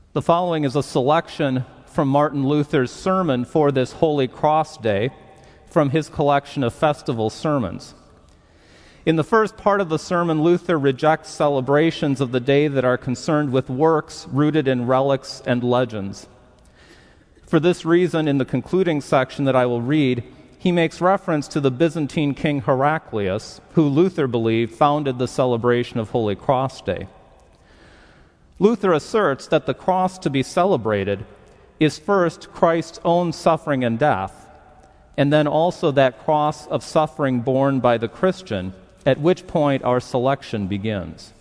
The following is a selection from Martin Luther's sermon for this Holy Cross Day from his collection of festival sermons. In the first part of the sermon, Luther rejects celebrations of the day that are concerned with works rooted in relics and legends. For this reason, in the concluding section that I will read, he makes reference to the Byzantine king Heraclius, who Luther believed founded the celebration of Holy Cross Day. Luther asserts that the cross to be celebrated is first Christ's own suffering and death, and then also that cross of suffering borne by the Christian, at which point our selection begins.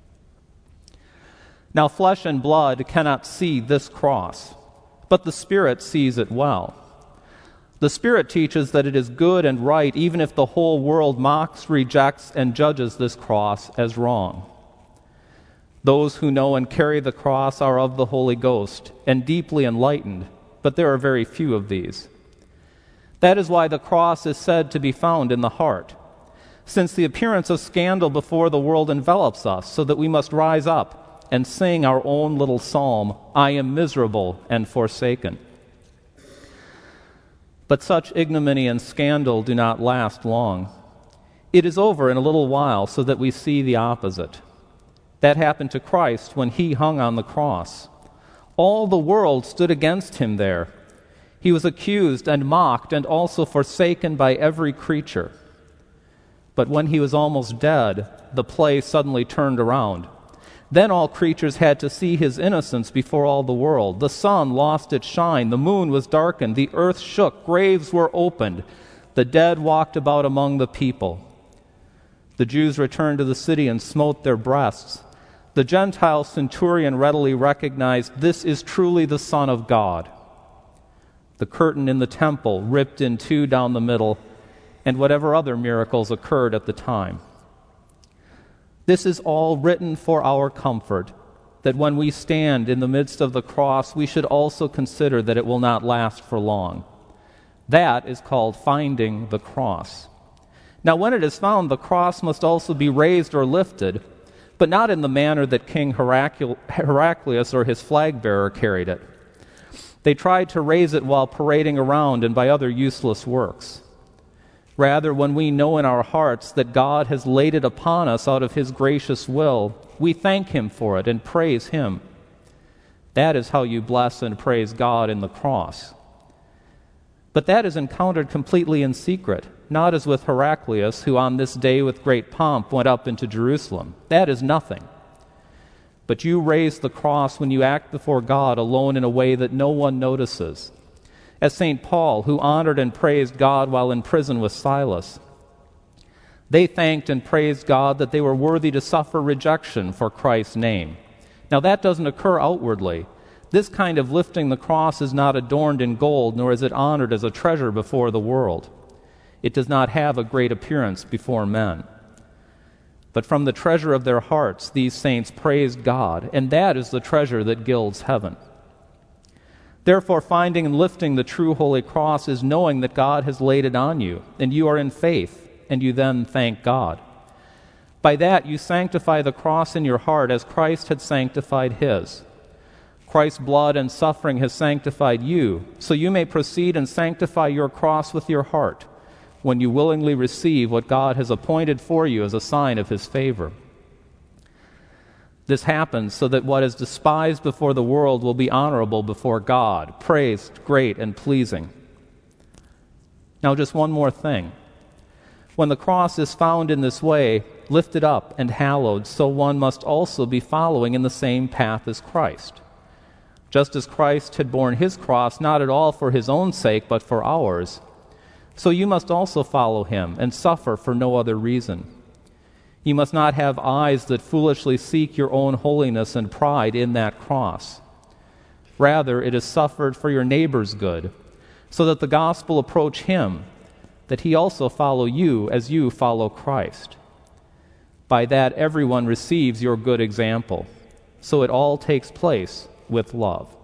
Now, flesh and blood cannot see this cross, but the Spirit sees it well. The Spirit teaches that it is good and right even if the whole world mocks, rejects, and judges this cross as wrong. Those who know and carry the cross are of the Holy Ghost and deeply enlightened, but there are very few of these. That is why the cross is said to be found in the heart, since the appearance of scandal before the world envelops us, so that we must rise up and sing our own little psalm, I am miserable and forsaken. But such ignominy and scandal do not last long. It is over in a little while, so that we see the opposite. That happened to Christ when he hung on the cross. All the world stood against him there. He was accused and mocked and also forsaken by every creature. But when he was almost dead, the play suddenly turned around. Then all creatures had to see his innocence before all the world. The sun lost its shine, the moon was darkened, the earth shook, graves were opened, the dead walked about among the people. The Jews returned to the city and smote their breasts. The Gentile centurion readily recognized, this is truly the Son of God. The curtain in the temple ripped in two down the middle, and whatever other miracles occurred at the time. This is all written for our comfort, that when we stand in the midst of the cross, we should also consider that it will not last for long. That is called finding the cross. Now, when it is found, the cross must also be raised or lifted, but not in the manner that King Heraclius or his flag-bearer carried it. They tried to raise it while parading around and by other useless works. Rather, when we know in our hearts that God has laid it upon us out of his gracious will, we thank him for it and praise him. That is how you bless and praise God in the cross. But that is encountered completely in secret, not as with Heraclius, who on this day with great pomp went up into Jerusalem. That is nothing. But you raise the cross when you act before God alone in a way that no one notices. As St. Paul, who honored and praised God while in prison with Silas. They thanked and praised God that they were worthy to suffer rejection for Christ's name. Now that doesn't occur outwardly. This kind of lifting the cross is not adorned in gold, nor is it honored as a treasure before the world. It does not have a great appearance before men. But from the treasure of their hearts, these saints praised God, and that is the treasure that gilds heaven. Therefore, finding and lifting the true holy cross is knowing that God has laid it on you, and you are in faith, and you then thank God. By that you sanctify the cross in your heart as Christ had sanctified his. Christ's blood and suffering has sanctified you, so you may proceed and sanctify your cross with your heart, when you willingly receive what God has appointed for you as a sign of his favor. This happens so that what is despised before the world will be honorable before God, praised, great, and pleasing. Now just one more thing. When the cross is found in this way, lifted up and hallowed, so one must also be following in the same path as Christ. Just as Christ had borne his cross not at all for his own sake, but for ours, so you must also follow him and suffer for no other reason. You must not have eyes that foolishly seek your own holiness and pride in that cross. Rather, it is suffered for your neighbor's good, so that the gospel approach him, that he also follow you as you follow Christ. By that everyone receives your good example, so it all takes place with love.